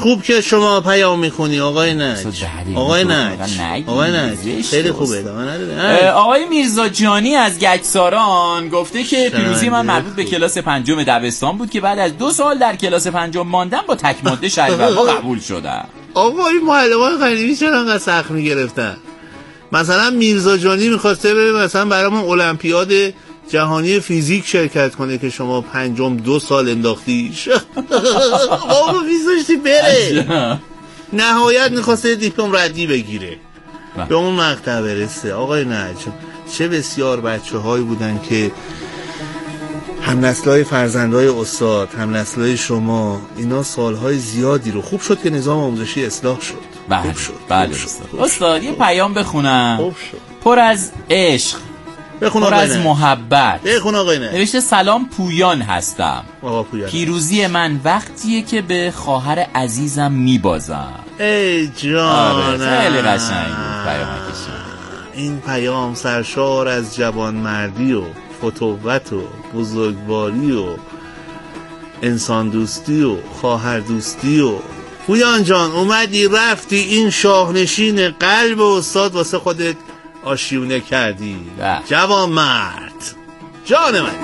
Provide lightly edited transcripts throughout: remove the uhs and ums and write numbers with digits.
خوب که شما پیام میخونی آقای نج. آقای نج خیلی خوبه. آقای میرزا جانی از گچساران گفته که پیروزی من مربوط به کلاس 5 دبستان بود که بعد از 2 سال در کلاس 5 ماندم با تک ماده شهریورماه قبول شدم. آقا این معلمان قدیمی چرا انقدر سخت میگرفتن؟ مثلا میرزا جانی میخواسته بره مثلا برامون المپیاد جهانی فیزیک شرکت کنه که شما 2 سال انداختیش. بابا میذاشتی بره. نهایت میخواسته دیپلم ردی بگیره به اون مقطع برسه. آقای نج چه بسیار بچه هایی بودن که هم نسل‌های فرزندهای استاد، هم نسل‌های شما، اینا سالهای زیادی رو خوب شد که نظام آموزشی اصلاح شد. خوب شد. بله استاد یه پیام بخونم. خوب شد. پر از عشق، پر از محبت. بخون آقای نه. نوشته سلام پویان هستم. آقا پویان. پیروزی من وقتیه که به خواهر عزیزم میبازم. ای جان. خیلی قشنگ بود پیامکشون. این پیام سرشار از جوانمردی و فتوت و بزرگواری و انسان دوستی و خواهر دوستی و پویان جان اومدی رفتی این شاهنشین قلب استاد واسه خودت آشیونه کردی. جوان مرد جان من.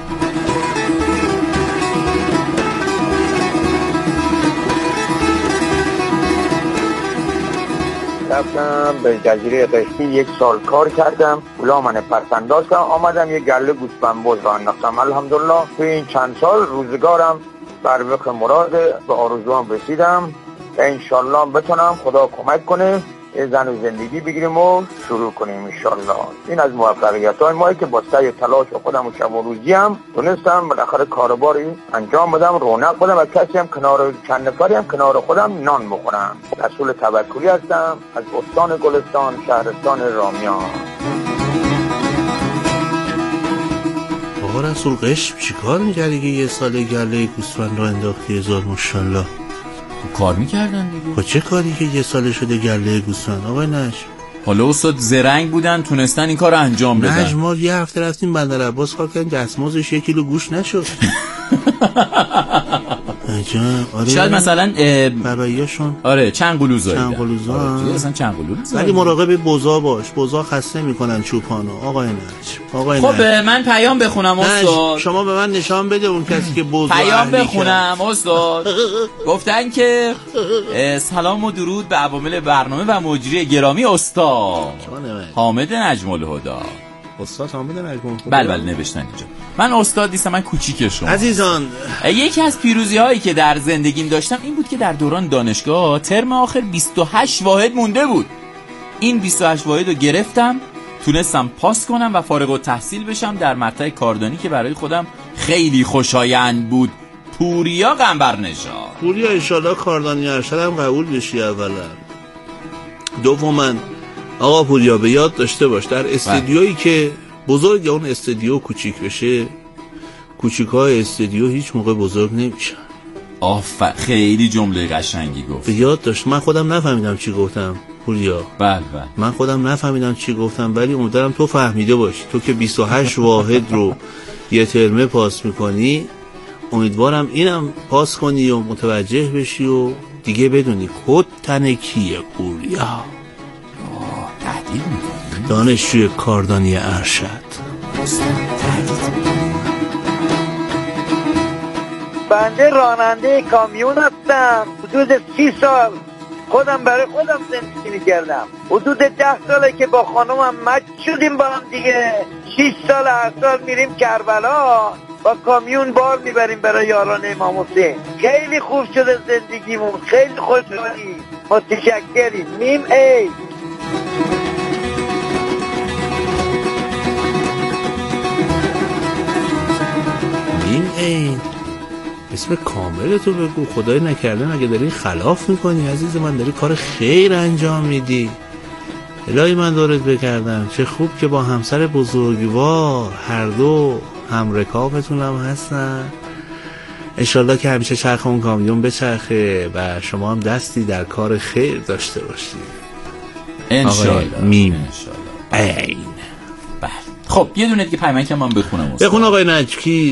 رفتم به جزیره قشتی 1 سال کار کردم. غلام پسنداز کردم. آمدم یه گله گوسفند باز را انداختم. الحمدلله توی این چند سال روزگارم بر وفق مراد به آرزوام رسیدم. انشالله بتونم خدا کمک کنه یه زن و زندگی بگیریم و شروع کنیم انشالله. این از موفقیت‌های مایی که با سعی و تلاش خودم و شب و روزی هم تونستم بالاخره کارباری انجام بدم، رونق بدم و کسی هم کنار چند نفری هم کنار خودم نان بخورم. رسول توکلی هستم از استان گلستان شهرستان رامیان. آقا رسول قشم چیکار می‌کردی که یه سال گله گوسفند رو انداختی؟ هزار ماشاءالله. کار میکردن دیگه. با چه کاری که یه سال شده گله گوسفند؟ آقای نج حالا استاد زرنگ بودن تونستن این کار انجام بدن. نج ما یه هفته رفتیم بندر عباس کار کردیم دستمزدش 1 کیلو گوشت نشد. عجب. آره شاید مثلا برایشون چند قلو زاییدن. اصلا چند قلو ولی مراقب بوزا باش، بوزا خسته میکنن چوپانو. آقای نج خب من پیام بخونم استاد. شما به من نشان بده اون کسی که بوزا پیام بخونم استاد. گفتن که سلام و درود به عوامل برنامه و مجری گرامی استاد حامد نجم الهدی. استاد حامد نجم الهدی. بله نوشتن اینجا. من استاد نیستم، من کوچیک شما. عزیزان یکی از پیروزی هایی که در زندگیم داشتم این بود که در دوران دانشگاه ترم آخر 28 واحد مونده بود. این 28 واحد رو گرفتم، تونستم پاس کنم و فارغ التحصیل بشم در مقطع کاردانی که برای خودم خیلی خوشایند بود. پوریا قنبرنژاد. پوریا انشالله کاردانی ارشد هم قبول بشی. اولا دوما آقا پوریا به یاد داشته باش در استودیویی که بزرگ یا اون استودیو کوچیک بشه، کوچیک‌های استودیو هیچ موقع بزرگ نمیشن. خیلی جمله قشنگی گفت. به یاد داشت. من خودم نفهمیدم چی گفتم پوریا. بله من خودم نفهمیدم چی گفتم ولی امیدوارم تو فهمیده باشی. تو که 28 واحد رو یه ترمه پاس میکنی، امیدوارم اینم پاس کنی و متوجه بشی و دیگه بدونی کد تن کیه. پوریا تهدید میکنی؟ دانشجوی کاردانی ارشد. بنده راننده کامیون هستم. حدود 30 سال خودم برای خودم زندگی میکردم. حدود 10 ساله که با خانومم مچ شدیم با هم دیگه. 6 سال هر سال میریم کربلا با کامیون بار میبریم برای یاران امام حسین. خیلی خوب شده زندگیمون، خیلی خوشحالیم، متشکریم. میم ای اسم کامل تو بگو. خدای نکرده مگه داری خلاف میکنی عزیز من؟ داری کار خیر انجام میدی. الهی من دورت بکردم. چه خوب که با همسر بزرگوار هر دو هم رکابتون هم هستن. انشالله که همیشه چرخ اون کامیون بچرخه و شما هم دستی در کار خیر داشته باشید انشالله. میم این. بله خب یه دونه دیگه پیامک من بخونم. بخون آقای نجکی.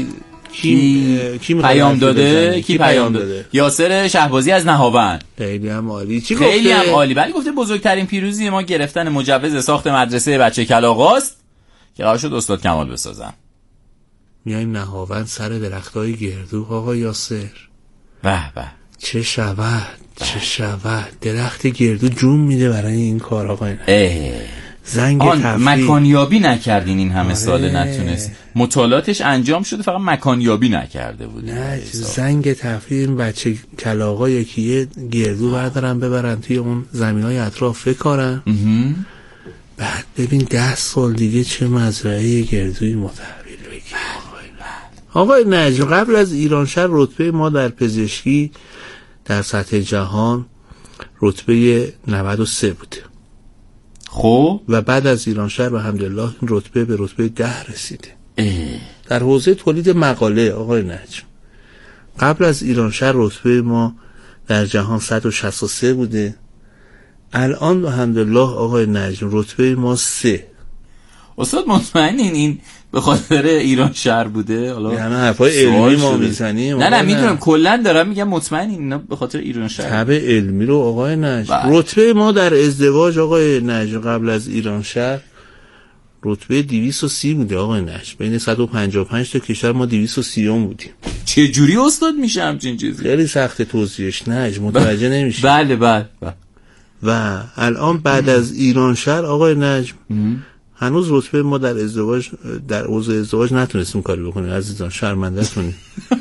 کی پیام داده؟ کی پیام داده؟ یاسر شهبازی از نهاوند. خیلی هم عالی. چی خیلی گفته؟ هم عالی. ولی گفته بزرگترین پیروزی ما گرفتن مجوز ساخت مدرسه بچه کلاغاست که قرار شد استاد کمال بسازن. میایم نهاوند سر درختای گردو آقا یاسر. به به. چه شود درخت گردو جون میده برای این کار آقا. زنگ تفریح مکانیابی نکردین این همه ساله نتونست مطالعاتش انجام شده فقط مکانیابی نکرده بود. نه زنگ تفریح این بچه کلاغا یکیه گردو بردارن ببرن توی اون زمینای اطراف بکارن. بعد ببین 10 سال دیگه چه مزرعه گردوی متحول بگیم. آقای نجم قبل از ایرانشهر رتبه ما در پزشکی در سطح جهان رتبه 93 بوده. خب و بعد از ایرانشهر الحمدلله این رتبه به رتبه 10 رسیده. در حوزه تولید مقاله آقای نجم قبل از ایرانشهر رتبه ما در جهان 163 بوده. الان الحمدلله آقای نجم رتبه ما 3. استاد مطمئنین این به خاطر ایرانشهر بوده؟ حالا یعنی حرفای علمی ما میزنیم. نه میدونم کلا دارم میگم مطمئنین اینا به خاطر ایرانشهر. تبع علمی رو آقای نجم. رتبه ما در ازدواج آقای نجم قبل از ایرانشهر رتبه 230 بوده آقای نجم. بین 155 تا کشور ما 230 بودیم. چه جوری استاد میشه همچین چیزی؟ خیلی سخت توضیحش نجم متوجه نمیشه. بله. و الان بعد از ایرانشهر آقای نجم هنوز رتبه ما در ازدواج در حوزه ازدواج نتونستیم کاری بکنیم عزیزان، شرمنده‌تونیم.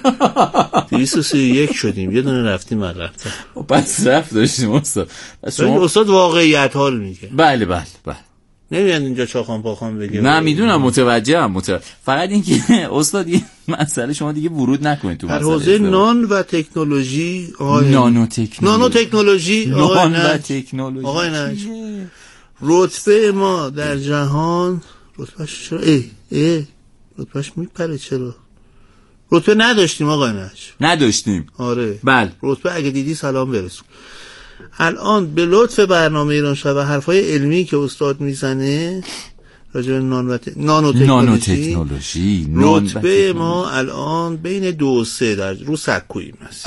231 شدیم، یه دونه رفتیم عقب. پس رفت داشتیم استاد. استاد واقعیت ها رو میگه. بله. نمیاد اینجا چاخان پاخان بگه. نه میدونم متوجهم. فقط این که استاد این مسئله شما دیگه ورود نکنید تو مسئله. در حوزه نان و تکنولوژی نانو تکنولوژی آقای نجم رتبه ما در جهان رتبهش چرا رتبهش میپره چرا؟ رتبه نداشتیم آقای نجم. نداشتیم. آره. بله. رتبه اگه دیدی سلام برسون. الان به لطف برنامه ایرانشهر و حرفای علمی که استاد میزنه راجع به نانو تکنولوژی رتبه ما الان بین 2 و 3 در رو سکوییم هست.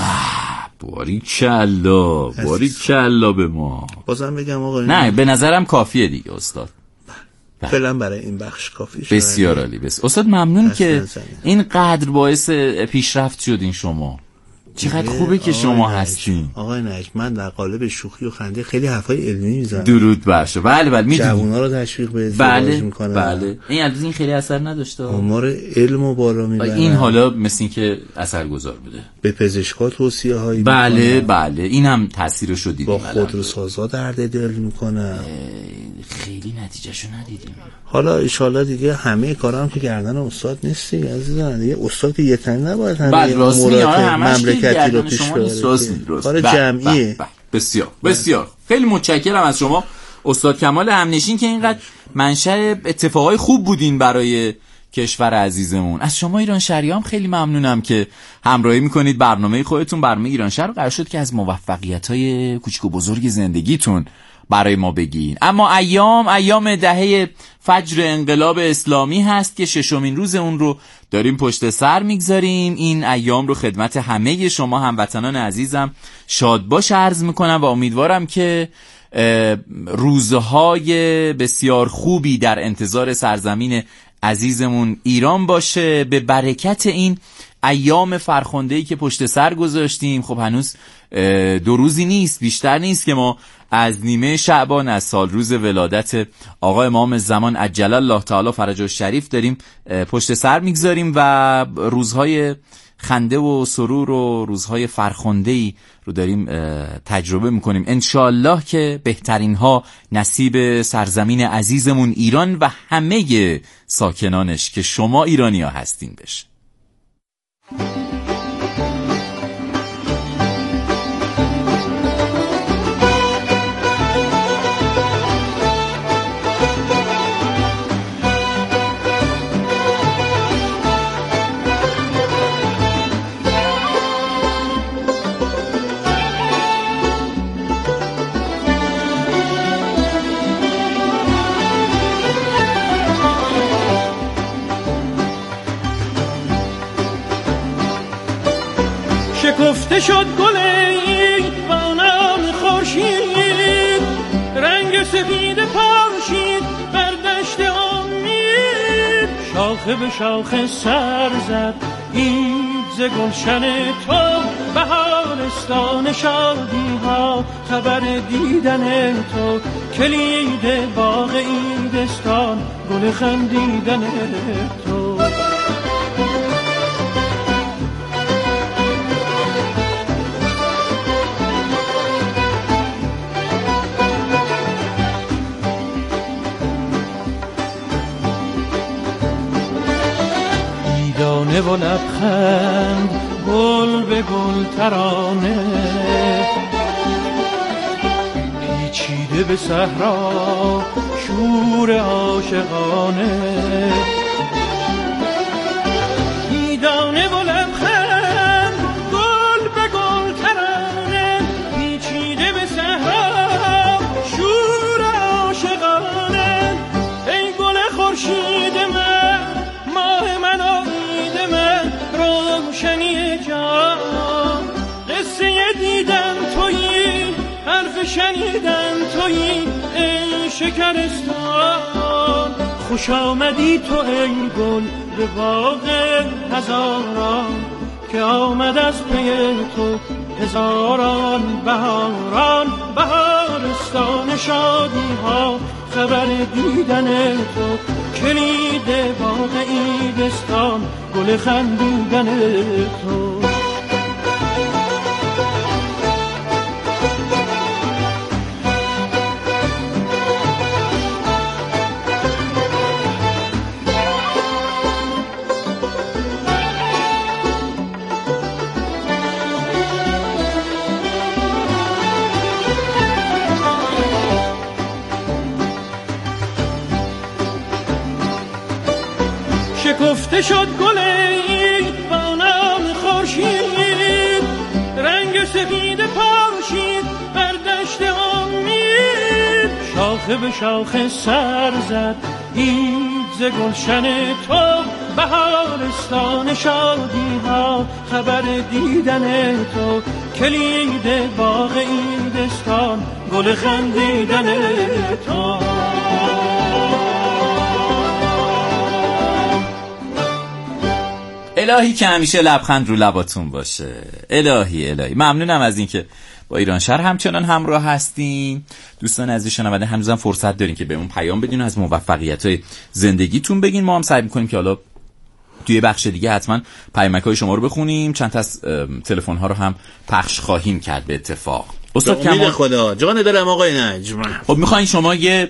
باریکلا به ما. بازم بگم آقا نه به نظرم کافیه دیگه استاد. فعلا برای این بخش کافیه. بسیار عالی. استاد ممنون که این قدر باعث پیشرفت شدین شما. چقدر خوبه که شما هستین آقای نجم. من در قالب شوخی و خنده خیلی حرفای علمی میزنم. درود بر شما. بله میدونم جوونا رو تشویق به ازدواج میکنم. بله این خیلی اثر نداشته. آمار علمو بالا میبره. این حالا مثل این که اثرگذار بوده. به پزشکا توصیه هایی بله این هم تاثیرش رو دیدیم. با خودروسازا درد دل میکنم. خیلی نتیجهشو ندیدیم. حالا ان شاءالله دیگه همه کارام که گردن استاد نیست عزیزان. دیگه استاد که یک تن نباید همه مملکتی رو پیش ببره. کار جمعیه. بسیار خیلی متشکرم از شما استاد کمال همنشین که اینقدر منشأ اتفاقای خوب بودین برای کشور عزیزمون. از شما ایرانشهریام خیلی ممنونم که همراهی میکنید برنامه خودتون. برنامه ایرانشهر قرار شد که از موفقیت‌های کوچیک و بزرگ زندگیتون برای ما بگین. اما ایام دهه فجر انقلاب اسلامی هست که 6مین روز اون رو داریم پشت سر میگذاریم. این ایام رو خدمت همه شما هموطنان عزیزم شادباش عرض میکنم و امیدوارم که روزهای بسیار خوبی در انتظار سرزمین عزیزمون ایران باشه. به برکت این ایام فرخنده‌ای که پشت سر گذاشتیم، خب هنوز 2 روزی نیست، بیشتر نیست که ما از نیمه شعبان از سال روز ولادت آقا امام زمان عجل الله تعالی فرجه الشریف داریم پشت سر میگذاریم و روزهای خنده و سرور و روزهای فرخنده‌ای رو داریم تجربه میکنیم. انشالله که بهترین ها نصیب سرزمین عزیزمون ایران و همه ساکنانش که شما ایرانی ها هستین بشه. شکفته شد گل عید با نام خورشید، رنگ سفید پاشید بر دشت امید. شاخه به شاخه سر زد عید ز گلشن تو، بهارستان شادی ها خبر دیدن تو. کلید باغ عیدستان گل خندیدن تو. دیدانه و لبخند گل به گل ترانه، پیچیده به صحرا شور عاشقانه. دیدانه و لبخند گل به گل ترانه، پیچیده به صحرا شور عاشقانه. ای گل خورشید من، ماه من و عید من، روشنی جان. قصه دیدن تویی، حرف شنیدن تویی، ای شکرستان. خوش آمدی تو ای گل به باغ هزاران، که آمد از پی تو هزاران بهاران. بهارستان شادی ها خبر دیدن تو، کلید باغ عیدستان گل خندیدن تو. شکفته شد گل عید با نام خورشید، رنگ سفید پاشید بر دشت امید. شاخه به شاخه سر زد عید ز گلشن تو، بهارستان شادی ها خبر دیدن تو. کلید باغ عیدستان گل خندیدن تو. الهی که همیشه لبخند رو لباتون باشه. الهی ممنونم از اینکه با ایران شهر همچنان همراه هستین. دوستان عزیز شنونده، هنوزم فرصت دارین که بهمون پیام بدین و از موفقیت‌های زندگیتون بگین. ما هم سعی می‌کنیم که حالا توی بخش دیگه حتما پیامک‌های شما رو بخونیم. چند تا از تلفون‌ها رو هم پخش خواهیم کرد به اتفاق. استاد کمال خدا جان دلم آقای نجم. خب می‌خواین شما یه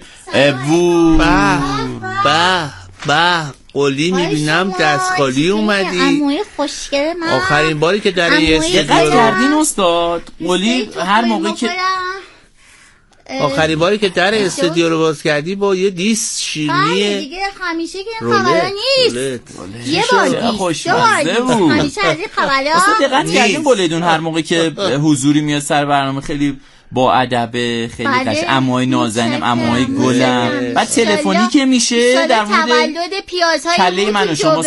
قلی میبینم دست خالی اومدی. عموی خوشگل من. آخرین باری که در استودیو کردین استاد قلی، هر موقعی که آخرین باری که در استودیو رو باز کردی با یه دیس شیرینی دیگه، همیشه که این خبرها نیست. یه بار خوشمزه بود. همیشه از این خبرها. اصلا دقت کردین قلیدون هر موقعی که حضوری میاد سر برنامه خیلی با ادب، خیلی قشنگ، عموهای نازنینم، عموهای گلم. بعد تلفنی که میشه در مورد تولد پیازهای کله من و شما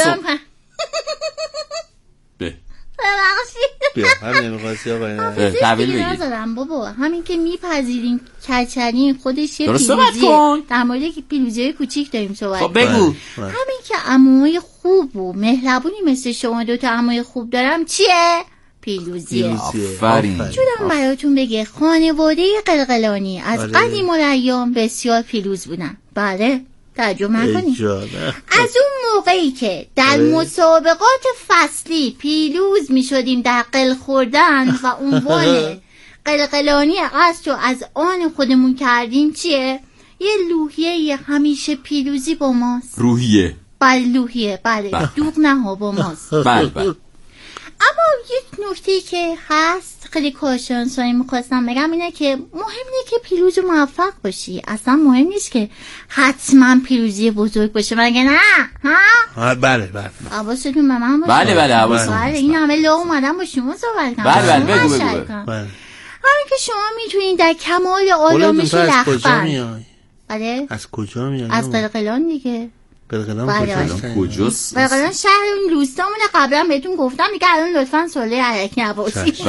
بیا همین می‌خواستی آقای تحویل بگیر. نذارم بابا، همین که میپذیرین کچلین خودش یه پیروزیه. در مورد پیروزی‌های کوچیک داریم صحبت. خب بگو. همین که عموهای خوب و مهربونی مثل شما دوتا عموی خوب دارم چیه؟ پیروزیه. آفرین. جونم براتون بگه خانواده قلقلانی از قدیم الایام بسیار پیروز بودن. بله ترجمه کنید. از اون موقعی که در مسابقات فصلی پیروز می شدیم در قل خوردن و عنوان قلقلانی قصد رو از آن خودمون کردیم چیه؟ یه لوحیه همیشه پیروزی با ماست. روحیه. بله لوحیه، بله دوغ نه ها با ماست. بله. اما یک نکته که هست خیلی کارشناسانی میخواستم بگم اینه که مهم اینه که پیروز و موفق باشی. اصلا مهم نیست که حتما پیروزی بزرگ باشه، مگه نه؟ ها؟ بله حواستون به من باشه. بله حواستون. بله این همه لو اومدم با شما صحبت کنم. بله بگو. همین که شما میتونین در کمال آرامش لخبند. بله. از کجا میای؟ از قلقلان دیگه. قلقلان کجاست؟ قلقلان شهر اون روستامونه، قبلا بهتون گفتم دیگه. الان لطفاً سوالی علکی نپرسید.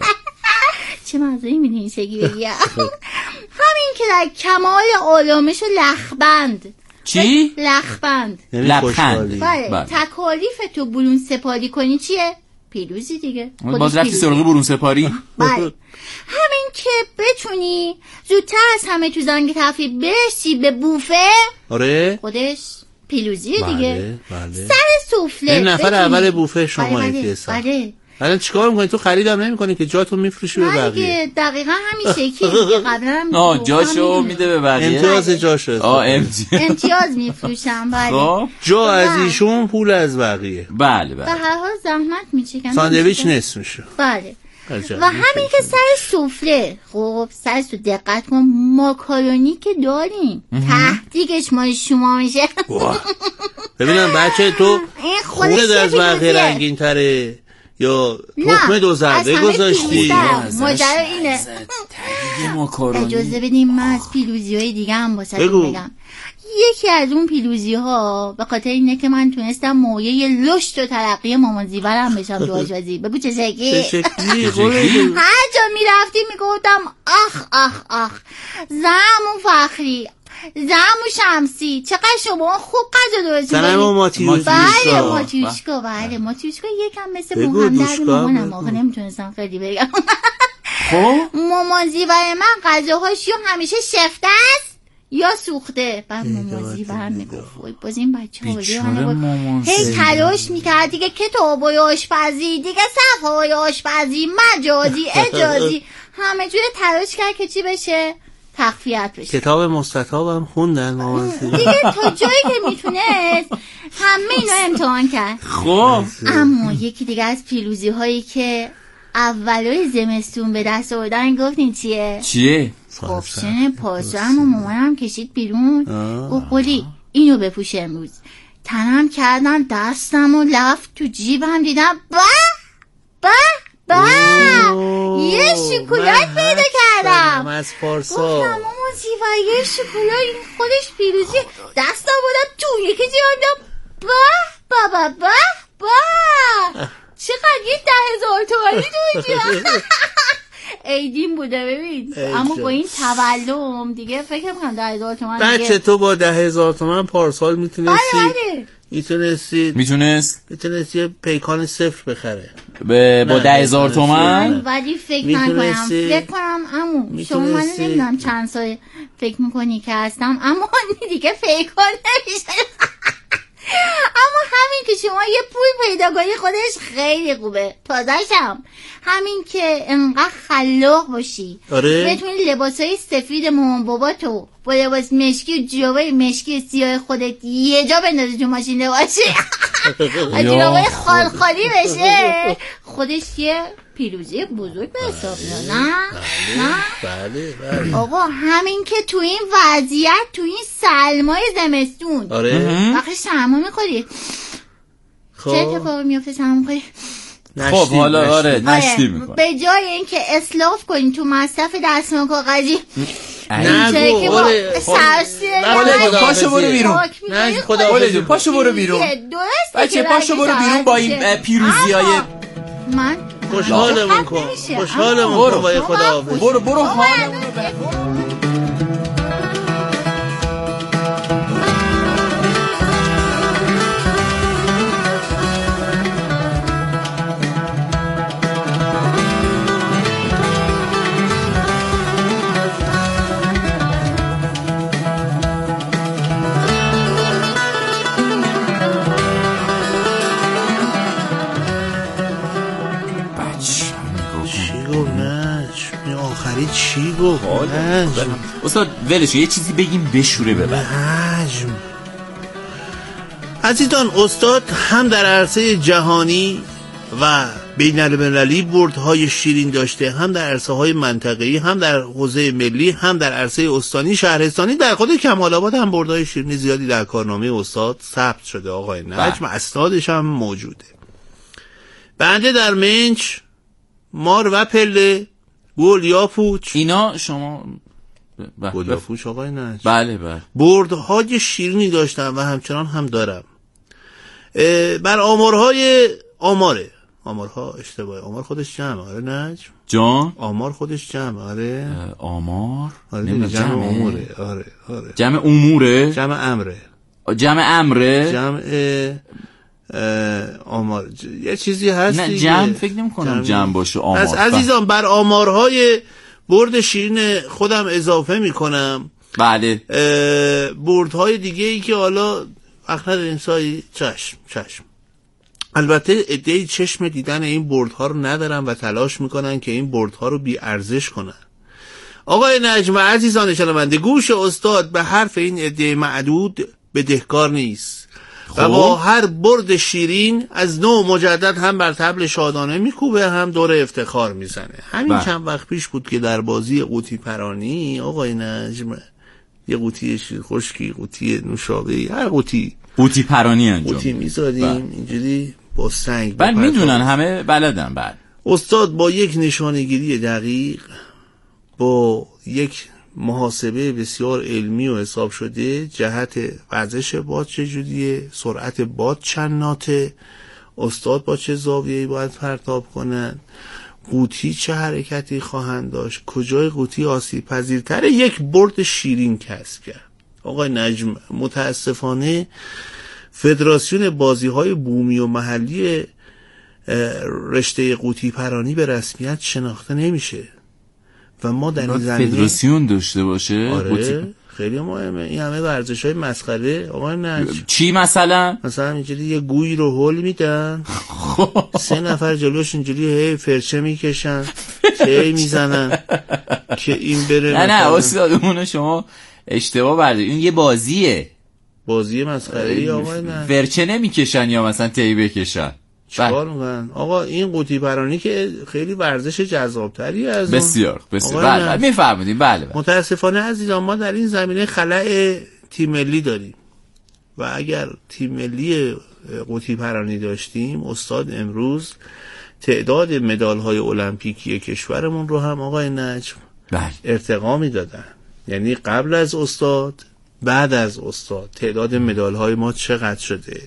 چه مزه‌ای میدین این شکلی بگیم. همین که در کمال آرامش و لخبند. چی؟ لخبند لبخند. بله. تکالیف تو برون سپاری کنی چیه؟ پیروزی دیگه. باز رفتی سراغ برون سپاری؟ بله. همین که بتونی زودتر از همه تو زنگ تفریح برسی به بوفه. آره خودش پیروزیه دیگه. بله. سر سفله این نفر اول بوفه شما هستی. بله. الان چیکار میکنی؟ تو خریدم نمیکنی که جاتون میفروشی به بقیه. دقیقاً همین شکلی دیگه. قبلا جاشو میده به بقیه. امتیاز جاشو. امتیاز میفروشم. بله. جا از ایشون، پول از بقیه. بله. به هر حال زحمت میچکن. ساندویچ نصف میشه. بله. و همین که سر سفره، خب سر سفره دقت کن، ماکارونی که داریم تهدیگش مال شما میشه. ببینم بچه تو خودت از بقیه رنگین تره یا تخمه دو زرده گذاشتی؟ ماجرا اینه. اجازه بدیم من از پیروزی های دیگه هم باسدون بگم. یکی از اون پیروزی ها به خاطر اینه که من تونستم مویه لشت و ترقی مامان زیورم بشم تو آشپزی. بگو چه شکلی؟ هر جا میرفتی میگفتم آخ زمون فخری، زمون شمسی، چقدر شما خوب غذا درست می‌کنید. زنم ماتیوشکا. بله ماتیوشکا یکم مثل مهندر مامانم. آخه نمیتونستم خیلی بگم. خب مامان زیور من غذاهاشو همیشه شفته است یا سوخته. بعد مامان زیور میگفت وای باز این بچه‌ها هی تلاش میکرد دیگه کتابای آشپزی دیگه، صفحه‌های آشپزی، مجازی، اجازی، همه جوره تلاش کرد که چی بشه؟ تخفیت بشه. کتاب مستطابم خوندن مامان زیور دیگه تا جایی که میتونست همه اینا امتحان کرد. خب اما یکی دیگه از پیروزی هایی که اولای زمستون به دست آوردن گفتین چیه؟ کفشن پاسم و مامانم کشید بیرون. گفت قولی اینو بپوش امروز. تنم کردم دستم و لفت تو جیبم دیدم یه شکلات پیدا کردم از پارسا. گفتم مامان زیور یه شکلات، این خودش پیروزی. دستم بودم تو یکی جاندم چقدر یه 10,000 تومانی تو اینجا. ایدین بوده ببین. اما با این تولم دیگه فکر میکنم 10,000 تومن دیگه. بچه تو با 10,000 تومن پارسال میتونستی میتونست یه پیکان صفر بخره با 10,000 تومن. ولی فکر کنم عمو شما من نمیدونم چند سال فکر میکنی که هستم، اما دیگه پیکان نمیشه. اما همین که شما یه پول پیدا کنی خودش خیلی خوبه. تازه‌شم همین که انقدر خلاق باشی، بتونی لباسای سفید مامان بابا تو با لباس مشکی و جورابای مشکی سیاه خودت یه جا بندازی تو ماشین لباسی و جورابای خالخالی بشه، خودش یه پیروزی بزرگ به حساب میاد. نه بله. آقا همین که تو این وضعیت، تو این سلمای زمستون، وقتی سرما میخوری چه اتفاقی میفته؟ سرما میخوری خب حالا نشتی میکنه. به جای اینکه اسلاف کنی تو مصرف دستمال کاغذی، نگو پاشو برو بیرون. پاشو برو بیرون بچه، پاشو برو بیرون با این پیروزیای. من خوشحالمون کن با خداحافظ. برو حالمون رو ببر. چی گفت؟ استاد ولش یه چیزی بگیم بشوره ببر. عزیزان، استاد هم در عرصه جهانی و بین المللی بردهای شیرین داشته، هم در عرصه های منطقه‌ای، هم در حوزه ملی، هم در عرصه استانی شهرستانی. در خود کمال آباد هم بردهای شیرین زیادی در کارنامه استاد ثبت شده. آقای نجم اسنادش هم موجوده. بنده در منچ، مار و پله، گل یا پوچ، اینا شما گلافوش آقای نجم. بله بله. بردهای شیرینی داشتم و همچنان هم دارم. بر آمارها اشتباهه. آمار خودش جمعه. آره نجم جان آمار خودش جمعه. آره آمار جمع اموره. آره جمع اموره، جمع امره، جمع آمار یه چیزی هست نه دیگه. جمع فکر نمی کنم جمع باشه آمار. از عزیزان بر آمارهای برد شیرین خودم اضافه می کنم. بله. بردهای دیگه ای که حالا وقت نداریم سایی. چشم. البته عده‌ای چشم دیدن این بردها رو ندارن و تلاش میکنن که این بردها رو بی ارزش کنن. آقای نجم و عزیزان شنونده، گوش استاد به حرف این عده معدود بدهکار نیست و با هر برد شیرین از نوع مجدد هم بر طبل شادانه میکوبه، هم دور افتخار میزنه. همین چند وقت پیش بود که در بازی قوطی پرانی آقای نجم یه قوطی شیر خشکی، قوطی نوشابه، هر قوطی پرانی انجام قوطی میذاریم اینجوری با سنگ. بله میدونن همه بلدن. بعد استاد با یک نشانه‌گیری دقیق، با یک محاسبه بسیار علمی و حساب شده جهت وزش باد چجوریه، سرعت باد چند ناته، استاد با چه زاویه‌ای باید پرتاب کنن، قوطی چه حرکتی خواهند داشت، کجای قوطی آسیب پذیرتره، یک برد شیرین کسب کرد. آقای نجم متاسفانه فدراسیون بازی‌های بومی و محلی رشته قوطی پرانی به رسمیت شناخته نمیشه و ما در این زمینه فدراسیون داشته باشه. آره خیلی مهمه. این همه ورزش‌های مسخره آقای نجم. چی مثلا اینجوری یه گوی رو هول میدن 3 نفر جلوش اینجوری هی فرچه میکشن هی میزنن که این بره. نه استاد اونو شما اشتباه بردارید. این یه بازی مسخره آقای نجم. فرچه نمیکشن یا مثلا تی بکشن. چیکار میکنن آقا؟ این قوطی پرانی که خیلی ورزش جذابتری از بسیار بله میفهمید. بله. متاسفانه عزیزان ما در این زمینه خلأ تیم ملی داریم و اگر تیم ملی قوطی پرانی داشتیم استاد امروز تعداد مدال های المپیکی کشورمون رو هم آقای نجم ارتقا میدادن. یعنی قبل از استاد بعد از استاد تعداد مدال های ما چقدر شده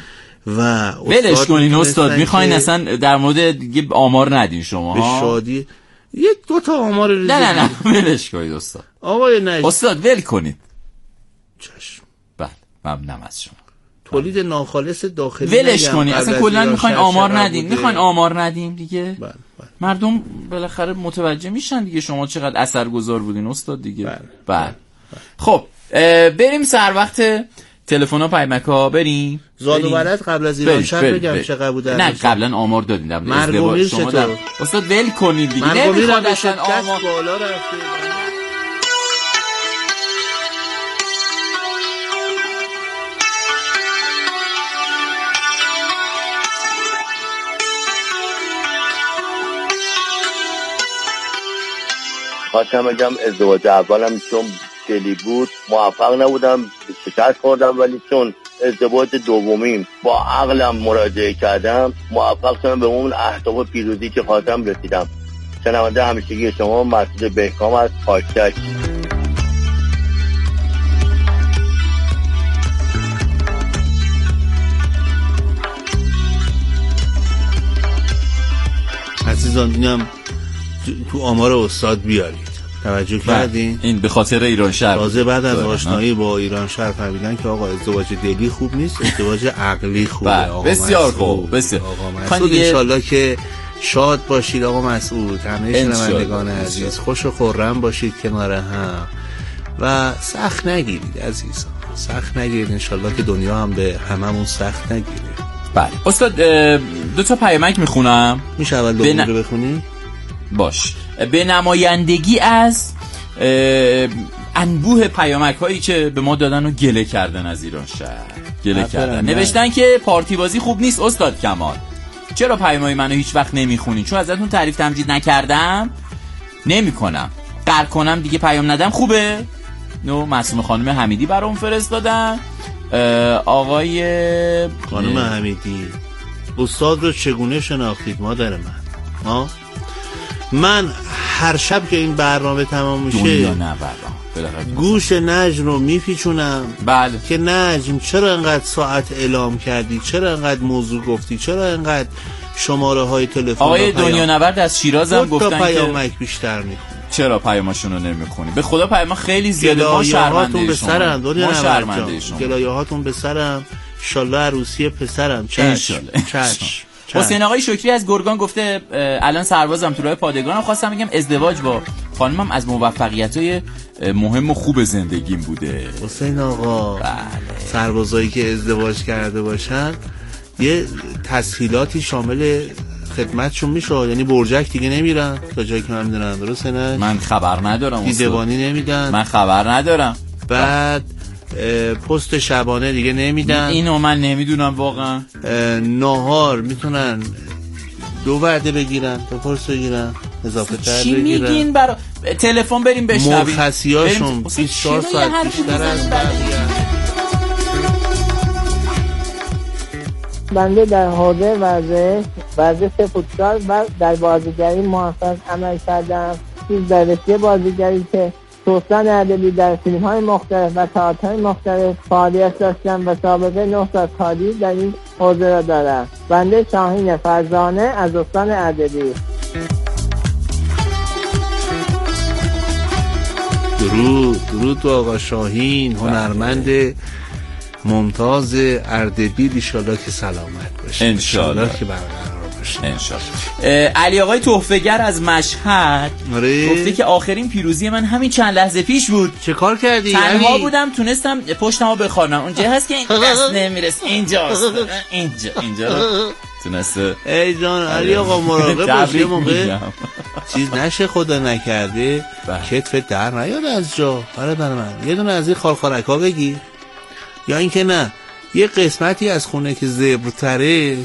و ولش کنین استاد. میخواین اصلا در مورد دیگه آمار ندین شما به شادی 1-2 آمار ریزی. نه ولش کنید استاد. آقای نجم استاد ول کنید. چشم. بله ممنونم از شما. تولید ناخالص داخلی ولش کنید اصلا کلا میخواین آمار ندین. میخواین آمار ندیم دیگه. بله. مردم بالاخره متوجه میشن دیگه شما چقدر اثرگذار بودین استاد دیگه. بله. خب بریم سر وقت تلفن‌ها پیامک‌ها بریم. زاد و ولد قبل از ایران شهر بگم چقدر بود؟ نه قبلا آمار دادین در ازدواج شما در استاد ول کنید دیگه. نمیخواد اصلا آمار بالا رفته. خواستم بگم ازدواج اولم چون دلی بود موفق نبودم، شکست خوردم، ولی چون ازدواج دومیم با عقلم مراجعه کردم موفق شدم به اون اهداف پیروزی که خواستم رسیدم. شنونده همیشگی شما مسعود بهکام از پاکتک. عزیزان اینم تو آمار استاد بیارید. توجه کردین؟ این به خاطر ایران شهر. تازه بعد از آشنایی با ایران شهر فهمیدن که آقا ازدواج دلی خوب نیست، ازدواج عقلی خوبه. بسیار خوب. بسیار. آقا مسعود انشالله که شاد باشید آقا مسعود. همه شنوندگان عزیز خوش و خرم باشید کنار هم و سخت نگیرید عزیزان. سخت نگیرید انشالله که دنیا هم به هممون سخت نگیره. بله. استاد 2 تا پیامک میخونم. میشه اول دومی رو بخونی؟ باش. به نمایندگی از انبوه پیامک هایی که به ما دادن و گله کردن از ایران شهر کردن. نوشتن که پارتی بازی خوب نیست استاد کمال. چرا پیامای منو هیچ وقت نمیخونین؟ چون ازتون تعریف تمجید نکردم نمیکنم. قرار کنم دیگه پیام ندم خوبه؟ معصومه خانم حمیدی برام فرستادن. آقای خانم حمیدی استاد رو چگونه شناختید مادر من؟ من هر شب که این برنامه تمام میشه دنیا نبرم گوش نجم رو میپیچونم. بله. که نجم چرا انقدر ساعت اعلام کردی، چرا انقدر موضوع گفتی، چرا انقدر شماره های تلفن. آقای دنیا نورد از شیراز هم گفتن که پیامک بیشتر میخونی، چرا پیاماشون رو نمیخونی؟ به خدا پیام خیلی زیاده. ما شرمنده شما. گلایه هاتون به سرم، انشالله عروسی پسرم. چشم. حسین آقای شکری از گرگان گفته الان سربازم تو راه پادگانم، خواستم بگم ازدواج با خانمم از موفقیت‌های مهم و خوب زندگیم بوده. حسین آقا بله. سربازایی که ازدواج کرده باشن یه تسهیلاتی شامل خدمتشون میشه، یعنی برجک دیگه نمیرن تا جایی که من میدونم. درسته نه؟ من خبر ندارم. دیدبانی نمیدن. من خبر ندارم. بعد پست شبانه دیگه نمیدن. اینو من نمیدونم واقعا. ناهار میتونن 2 وعده بگیرن، 2 پرس بگیرن، اضافه تر بگیرن. چی میگین؟ برای تلفن بریم بشنویم. مرخصیاشون 24 ساعت بیشتر از بقیه. بنده در حوزه ورزش فوتبال و در بازیگری موفق عمل کردم. در رشته بازیگری که سوسن ادبی در فیلم‌های مختلف و تئاترهای مختلف فعالیت داشتم و سابقه 9 سال کاری در این حوزه را دارم. بنده شاهین فرزانه از استان اردبیل. درود تو آقا شاهین، هنرمند ممتاز اردبیل. انشالله که سلامت باشه، انشالله که برقرار باشه، انشالله. علی آقای تحفه‌گر از مشهد گفته که آخرین پیروزی من همین چند لحظه پیش بود. چه کار کردی؟ تنها بودم تونستم پشتمو بخوانم. اونجا هست که این دست نمیرس، اینجاست، اینجا رو تونسته. ای جان علی آقا مراقب باش، یه موقع چیز نشه خدا نکرده کتفت در نیاد از جا. برادر من یه دونه از این خالخالک‌ها بگی، یا اینکه نه یه قسمتی از خونه که زبرتره.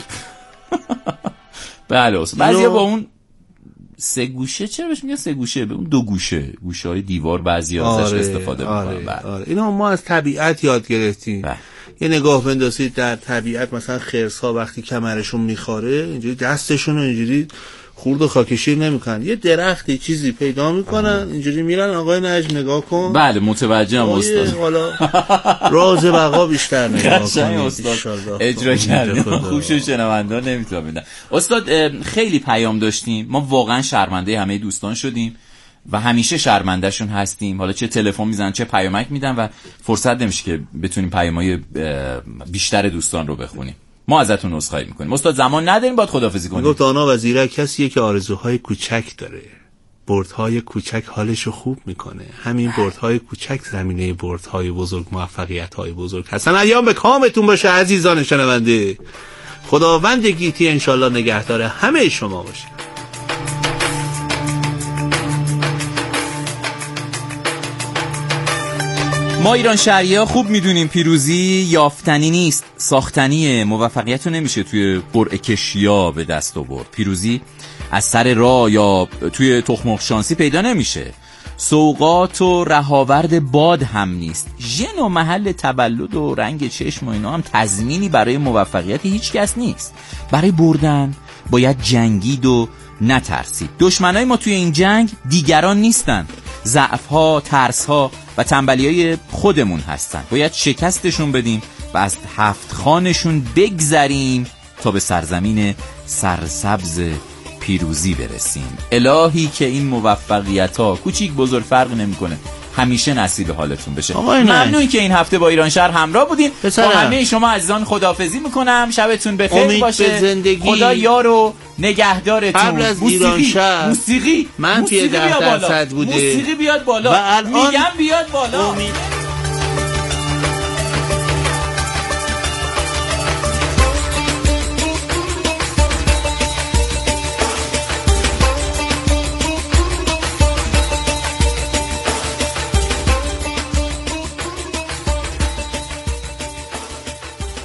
بله اصلا بعضیا با اون 3 گوشه، چرا بهش میگن 3 گوشه؟ به اون 2 گوشه‌های دیوار بعضیا ازش استفاده میکنن. آره. اینا ما از طبیعت یاد گرفتیم. یه نگاه بندازید در طبیعت، مثلا خرس‌ها وقتی کمرشون میخاره اینجوری دستشون رو اینجوری خورد و خاکشیر نمیکنن، یه درختی چیزی پیدا میکنن اینجوری میرن. آقای نجم نگاه کن. بله متوجهم استاد. حالا راز بقا بیشتر نگاه کن. استاد اجرا کردیم، خوشو شنوندگان نمیتونن بدن. استاد خیلی پیام داشتیم، ما واقعا شرمنده همه دوستان شدیم و همیشه شرمندهشون هستیم. حالا چه تلفن میزنن چه پیامک میدن و فرصت نمیشه که بتونیم پیامای بیشتر دوستان رو بخونیم. ما ازتون عذرخواهی میکنیم استاد، زمان نداریم، باید خداحافظی کنیم. گفت آنا وزیره کسیه که آرزوهای کوچک داره، بردهای کوچک حالشو خوب میکنه. همین بردهای کوچک زمینه بردهای بزرگ، موفقیت‌های بزرگ هستن. ایام به کامتون باشه عزیزان شنونده. خداوند گیتی انشالله نگهدار همه شما باشه. ما ایران شهری‌ها خوب میدونیم پیروزی یافتنی نیست، ساختنیه. موفقیت رو نمیشه توی قرعه کشی‌ها به دست آورد. پیروزی از سر راه یا توی تخم شانسی پیدا نمیشه. سوغات و رهاورد باد هم نیست. ژن و محل تولد و رنگ چشم و اینا هم تضمینی برای موفقیت هیچ کس نیست. برای بردن باید جنگید و نترسید. دشمنای ما توی این جنگ دیگران نیستن، ضعف‌ها، ترس‌ها و تنبلی‌های خودمون هستن. باید شکستشون بدیم و از 7 خانشون بگذریم تا به سرزمین سرسبز پیروزی برسیم. الهی که این موفقیت‌ها کوچیک بزرگ فرق نمی‌کنه، همیشه نصیب حالتون بشه. ممنون که این هفته با ایران شهر همراه بودین. با همه شما عزیزان خداحافظی میکنم. شبتون بخیر باشه. خدا یار و نگهدارتون. قبل از ایران شهر موسیقی منفی 10% بوده. موسیقی بیاد بالا و الان میگم بیاد بالا.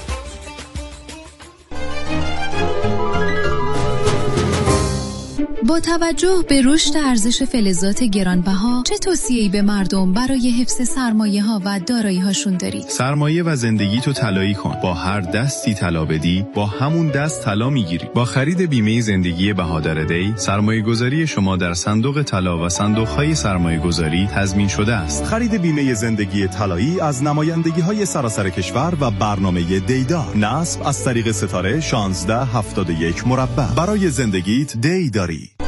با با توجه به رشد ارزش فلزات گرانبها چه توصیه‌ای به مردم برای حفظ سرمایه‌ها و دارایی‌هاشون دارید؟ سرمایه و زندگی تو طلایی کن. با هر دستی طلا بدی، با همون دست طلا میگیری. با خرید بیمه زندگی بهادر دی، سرمایه‌گذاری شما در صندوق طلا و صندوق‌های سرمایه‌گذاری تضمین شده است. خرید بیمه زندگی طلایی از نمایندگی‌های سراسر کشور و برنامه دیدار. نصب از طریق ستاره 1671 مربع. برای زندگیت دی داری.